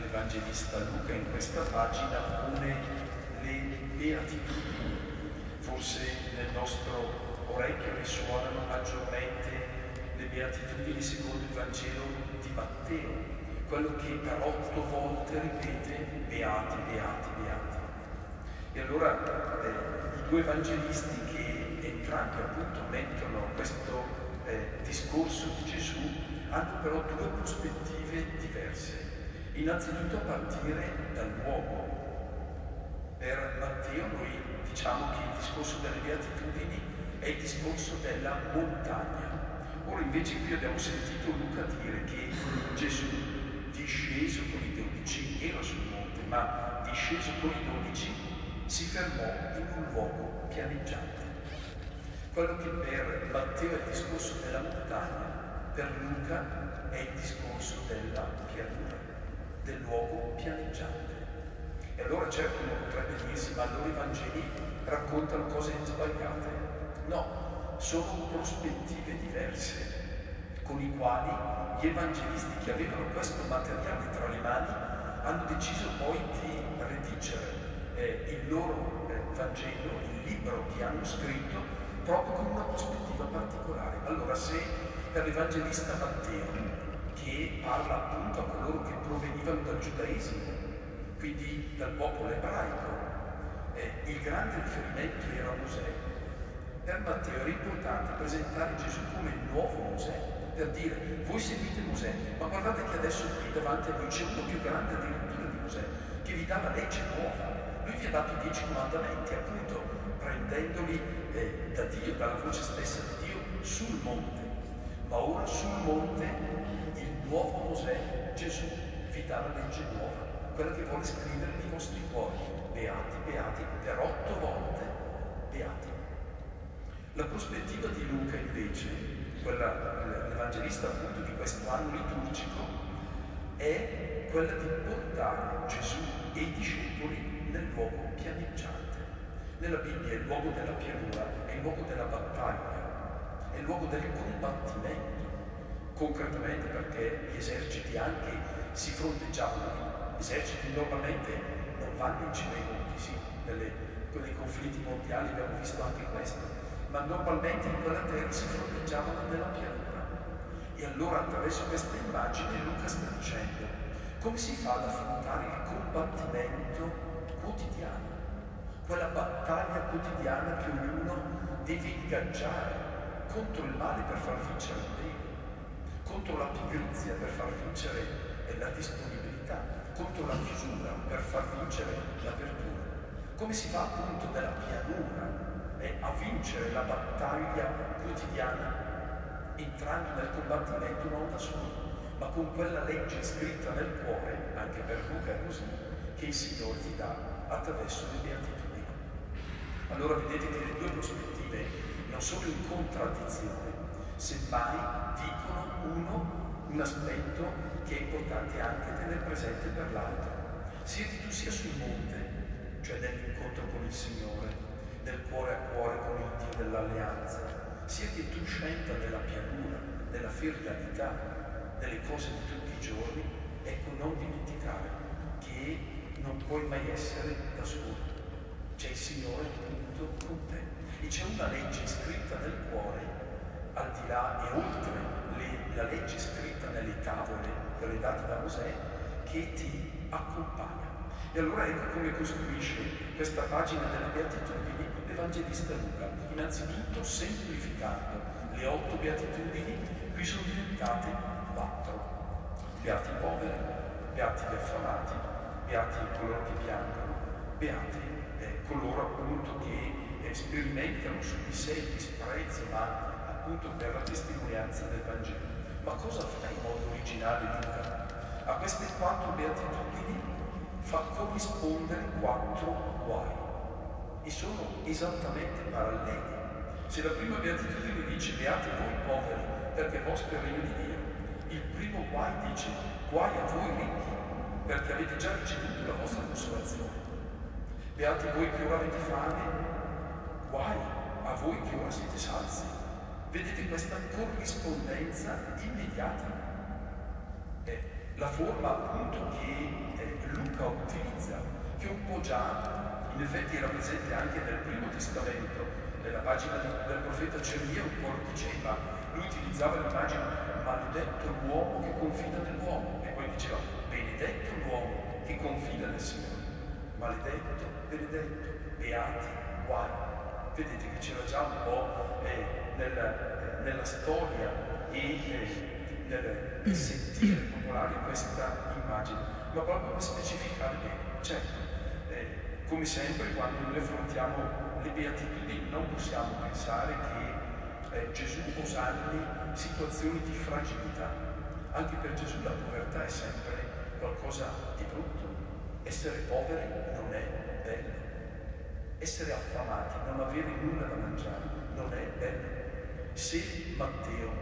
l'Evangelista Luca in questa pagina pone le beatitudini. Forse nel nostro orecchio risuonano maggiormente le beatitudini secondo il Vangelo di Matteo, quello che per 8 volte ripete beati, beati, beati. E allora i due evangelisti, che entrambi appunto mettono questo discorso di Gesù, hanno però due prospettive diverse. Innanzitutto a partire dal luogo. Per Matteo noi diciamo che il discorso delle beatitudini è il discorso della montagna. Ora invece qui abbiamo sentito Luca dire che Gesù, disceso con i 12, era sul monte, ma disceso con i 12 si fermò in un luogo pianeggiante. Quello che per Matteo è il discorso della montagna, per Luca è il discorso della pianura, del luogo pianeggiante. E allora certo uno potrebbe dirsi, ma allora i Vangeli raccontano cose sbagliate. No, sono prospettive diverse con i quali gli evangelisti, che avevano questo materiale tra le mani, hanno deciso poi di redigere il loro Vangelo, il libro che hanno scritto, proprio con una prospettiva particolare. Allora, se per l'Evangelista Matteo, che parla appunto a coloro che provenivano dal giudaesimo, quindi dal popolo ebraico, il grande riferimento era Mosè, per Matteo era importante presentare Gesù come il nuovo Mosè, per dire, voi seguite Mosè, ma guardate che adesso qui davanti a voi c'è uno più grande addirittura di Mosè, che vi dà la legge nuova. Lui vi ha dato i 10 comandamenti, appunto, prendendoli da Dio, dalla voce stessa di Dio, sul monte. Ma ora sul monte il nuovo Mosè, Gesù, vi dà la legge nuova, quella che vuole scrivere nei vostri cuori. Beati, beati, per 8 volte beati. La prospettiva di Luca invece, quella l'Evangelista appunto di questo anno liturgico, è quella di portare Gesù e i discepoli nel luogo pianeggiante. Nella Bibbia il luogo della pianura è il luogo della battaglia, è il luogo del combattimento, concretamente perché gli eserciti anche si fronteggiavano. Gli eserciti normalmente non vanno in cima ai monti, sì, nei conflitti mondiali abbiamo visto anche questo, ma normalmente in quella terra si fronteggiavano nella pianura. E allora attraverso questa immagine Luca sta dicendo come si fa ad affrontare il combattimento quotidiano, quella battaglia quotidiana che ognuno deve ingaggiare contro il male per far vincere il bene, contro la pigrizia per far vincere la disponibilità, contro la chiusura per far vincere l'apertura. Come si fa appunto nella pianura a vincere la battaglia quotidiana, entrando nel combattimento non da solo, ma con quella legge scritta nel cuore, anche per Luca è così, che il Signore ti dà attraverso le beatitudini. Allora vedete che le due prospettive non sono in contraddizione, semmai dicono un aspetto che è importante anche tenere presente per l'altro. Sia che tu sia sul monte, cioè nell'incontro con il Signore, nel cuore a cuore con il Dio dell'alleanza, sia che tu scenda nella pianura, nella fertilità, nelle cose di tutti i giorni, ecco, non dimenticare che non puoi mai essere da solo. C'è il Signore appunto con te. E c'è una legge scritta nel cuore, al di là e oltre la legge scritta nelle tavole, quelle date da Mosè, che ti accompagna. E allora ecco come costruisce questa pagina delle beatitudini l'Evangelista Luca. Innanzitutto semplificando le 8 beatitudini, qui sono diventate 4. Beati i poveri, beati gli affamati, beati coloro che piangono, beati coloro appunto che sperimentano su di sé il disprezzo, ma appunto per la testimonianza del Vangelo. Ma cosa fa in modo originale Luca? A queste 4 beatitudini fa corrispondere 4 guai e sono esattamente paralleli. Se la prima beatitudine dice beati voi poveri perché vostro è il regno di Dio, il primo guai dice guai a voi ricchi perché avete già ricevuto la vostra consolazione. Beati voi che ora avete fame, guai a voi che ora siete sazi. Vedete questa corrispondenza immediata? La forma appunto che Luca utilizza, che un po' già in effetti era presente anche nel Primo Testamento, nella pagina del profeta Geremia un po' lo diceva, lui utilizzava l'immagine maledetto l'uomo che confida nell'uomo, e poi diceva benedetto l'uomo che confida nel Signore, maledetto, benedetto, beati, guai. Vedete che c'era già un po' nella storia e nel sentire popolare questa immagine, ma proprio per specificare bene. Certo, come sempre quando noi affrontiamo le beatitudini non possiamo pensare che Gesù osanni situazioni di fragilità. Anche per Gesù la povertà è sempre qualcosa di brutto. Essere poveri non è bello. Essere affamati, non avere nulla da mangiare, non è bello. Se Matteo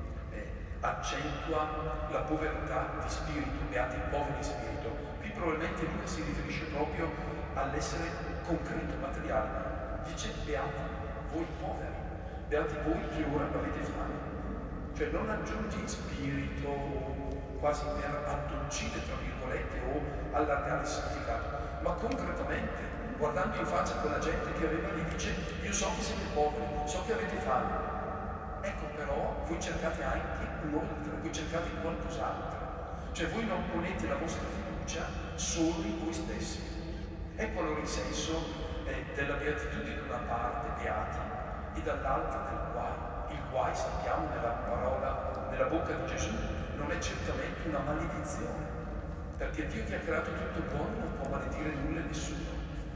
accentua la povertà di spirito, beati i poveri di spirito, qui probabilmente Luca si riferisce proprio all'essere concreto, materiale. Dice beati voi poveri, beati voi che ora avete fame. Cioè non aggiunge in spirito quasi per addolcire, tra virgolette, o allargare il significato, ma concretamente, guardando in faccia quella gente che aveva lì, dice io so che siete poveri, so che avete fame. Ecco però, voi cercate anche un'oltre, voi cercate qualcos'altro. Cioè voi non ponete la vostra fiducia solo in voi stessi. Ecco allora il senso della beatitudine da una parte, beati, e dall'altra del guai. Il guai, sappiamo nella parola, nella bocca di Gesù, non è certamente una maledizione, perché Dio che ha creato tutto buono non può maledire nulla e nessuno.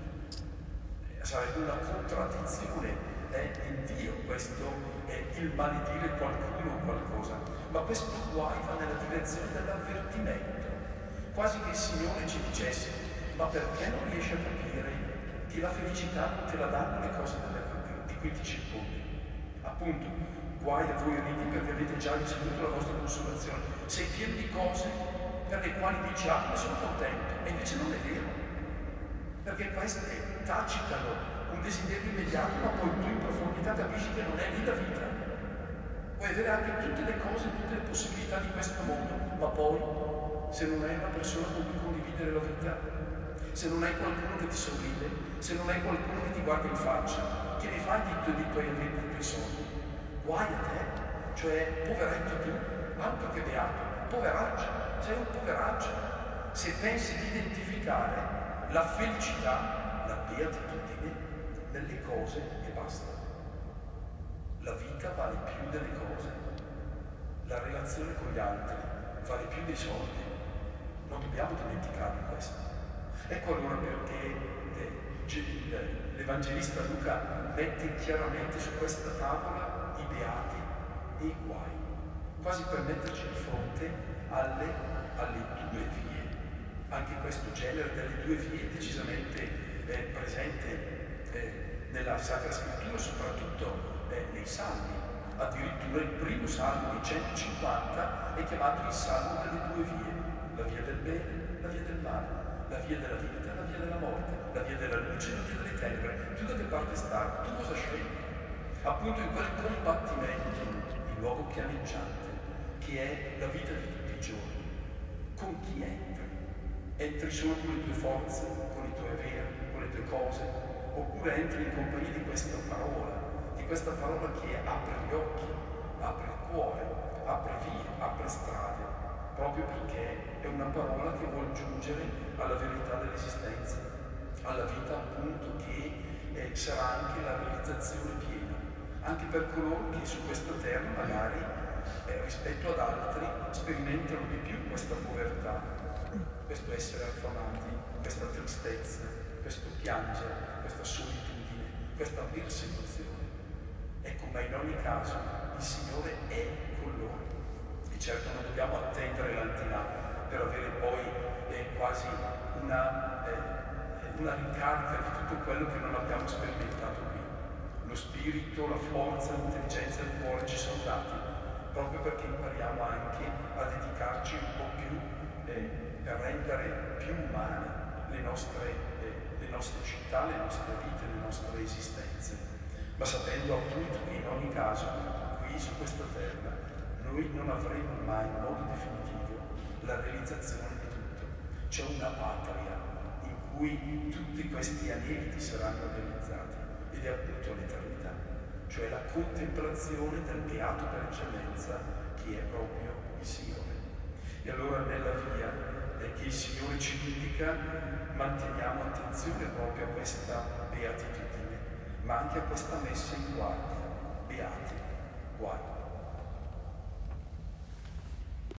Sarebbe una contraddizione in Dio questo il maledire qualcuno o qualcosa, ma questo guai va nella direzione dell'avvertimento, quasi che il Signore ci dicesse ma perché non riesci a capire che la felicità non te la danno le cose di cui ti circondi? Appunto, guai a voi ridi perché avete già ricevuto la vostra consolazione, sei pieno di cose per le quali dici ah, ne sono contento, e invece non è vero, perché queste tacitano un desiderio immediato, ma poi tu in profondità capisci che non è lì la vita. Puoi avere anche tutte le cose, tutte le possibilità di questo mondo, ma poi se non hai una persona con cui condividere la vita, se non hai qualcuno che ti sorride, se non hai qualcuno che ti guarda in faccia, che ne fai di tuoi avere tutti i soldi? Guai a te, cioè poveretto tu, altro che beato, poveraccio, sei un poveraccio. Se pensi di identificare la felicità, la beatitudine, nelle cose e basta. La vita vale più delle cose, la relazione con gli altri vale più dei soldi, non dobbiamo dimenticare questo. Ecco allora perché l'Evangelista Luca mette chiaramente su questa tavola i beati e i guai, quasi per metterci di fronte alle due vie. Anche questo genere delle due vie è decisamente presente nella Sacra Scrittura, soprattutto nei Salmi. Addirittura il primo Salmo di 150 è chiamato il Salmo delle due vie, la via del bene, la via del male, la via della vita, la via della morte, la via della luce, la via delle tenebre. Tu da che parte stai? Tu cosa scegli? Appunto in quel combattimento, il luogo pianeggiante, che è la vita di tutti i giorni. Con chi entri? Entri solo con le tue forze, con i tuoi averi, con le tue cose, oppure entri in compagnia di questa parola che apre gli occhi, apre il cuore, apre vie, apre strade, proprio perché è una parola che vuol giungere alla verità dell'esistenza, alla vita appunto che sarà anche la realizzazione piena, anche per coloro che su questa terra magari rispetto ad altri sperimentano di più questa povertà, questo essere affamati, questa tristezza, questo piangere, questa solitudine, questa persecuzione. Ecco, ma in ogni caso il Signore è con loro. E certo non dobbiamo attendere l'aldilà per avere poi quasi una ricarica di tutto quello che non abbiamo sperimentato qui. Lo spirito, la forza, l'intelligenza del cuore ci sono dati, proprio perché impariamo anche a dedicarci un po' più per rendere più umane le nostre città, le nostre vite, le nostre esistenze. Ma sapendo appunto che in ogni caso qui su questa terra noi non avremo mai in modo definitivo la realizzazione di tutto. C'è una patria in cui tutti questi aneliti saranno realizzati ed è appunto l'eternità, cioè la contemplazione del beato per eccellenza che è proprio il Signore. E allora nella via che il Signore ci indica manteniamo attenzione proprio a questa beatitudine, ma anche a questa messa in guardia. Beati, guarda.